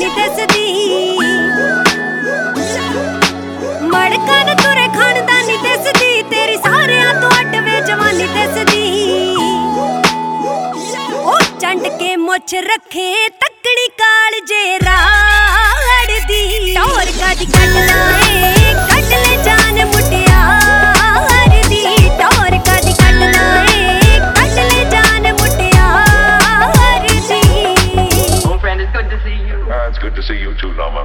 ਨਹੀਂ ਦਿਸਦੀ ਮੜਕਾਂ ਨੂੰ ਤੁਰੇ ਖਾਨਦਾਨੀ ਦਿਸਦੀ ਤੇਰੀ ਸਾਰਿਆਂ ਤੋਂ ਅੱਡ ਵੇ ਜਵਾਨੀ ਦਿਸਦੀ ਉਹ ਚੰਡ ਕੇ ਮੁੱਛ ਰੱਖੇ ਤੱਕੜੀ ਕਾਲ ਜੇ ਰਾੜ ਦੀ ਟੌਰ ਕਾਦੀ ਕੱਢ ਲਾਏ ਕੱਢ ਲੈ ਜਾਨ ਮੁਟਿਆਰ ਦੀ ਟੌਰ ਕਾਦੀ ਕੱਢ ਲਾਏ ਕੱਢ ਲੈ ਜਾਨ ਮੁਟਿਆਰ ਦੀ Oh friend, it's good to see you. It's good to see you too, Lama.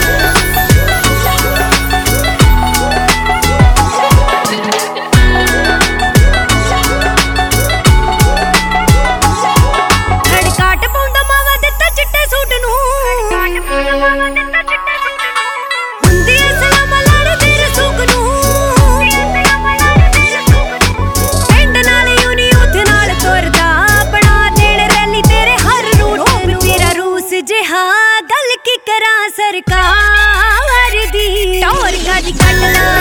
ਹੜਕਾਟ ਪਾਉਂਦਾ ਮਾਵਾ ਦਿੱਤਾ ਚਿੱਟੇ ਸੂਟ ਨੂੰ ਹੁੰਦੀ ਐ ਸਲਾਮ ਲੜਦੇ ਰਸੂਕ ਨੂੰ ਪਿੰਡ ਨਾਲ ਯੂਨੀ ਉੱਥ ਨਾਲ ਤੁਰਦਾ ਬਣਾ ਦੇਣ ਰੈਲੀ ਤੇਰੇ ਹਰ ਰੂਟ ਨੂੰ ਤੇਰਾ ਰੂਸ ਜਿਹਾ ਗੱਲ ਕੀ ਕਰਾਂ ਸਰਕਾਰ ਦੀ ਟੌਰ ਕਾਦੀ ਕੱਢ ਲਾ